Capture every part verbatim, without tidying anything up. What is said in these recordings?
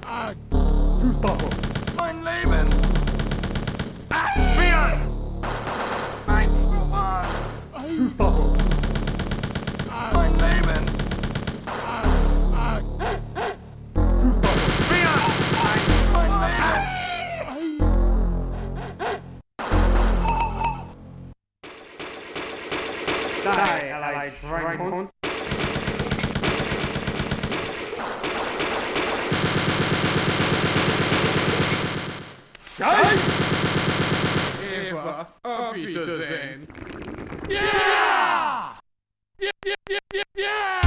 Bubble. Mein Leben! Ah, Björn! Mein Roman! Bubble. Mein Leben! Björn! Mein, mein Leben! ได้อะไรแรงคน Geil! Eva, auf Wiedersehen! Yeah! Yeah, yeah, yeah, yeah, yeah!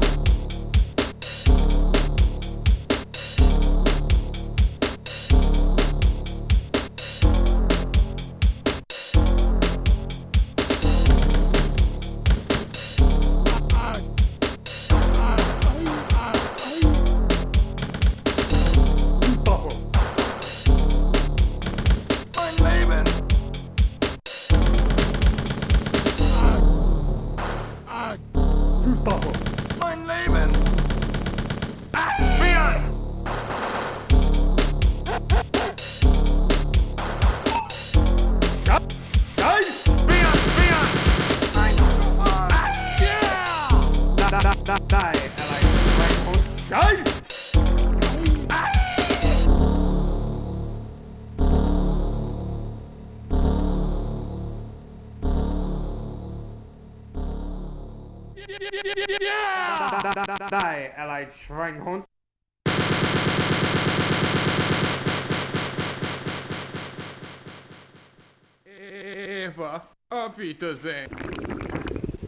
Bubble. Mein Leben! Bubble. Mein Leben! Ah, Björn! Geil! Björn, Björn! Mein Roman! Yeah! ได้ได้ได้ได้อะไรแรงคน Geil! Yeah! ได้อะไรแรงคน Eva, auf Wiedersehen.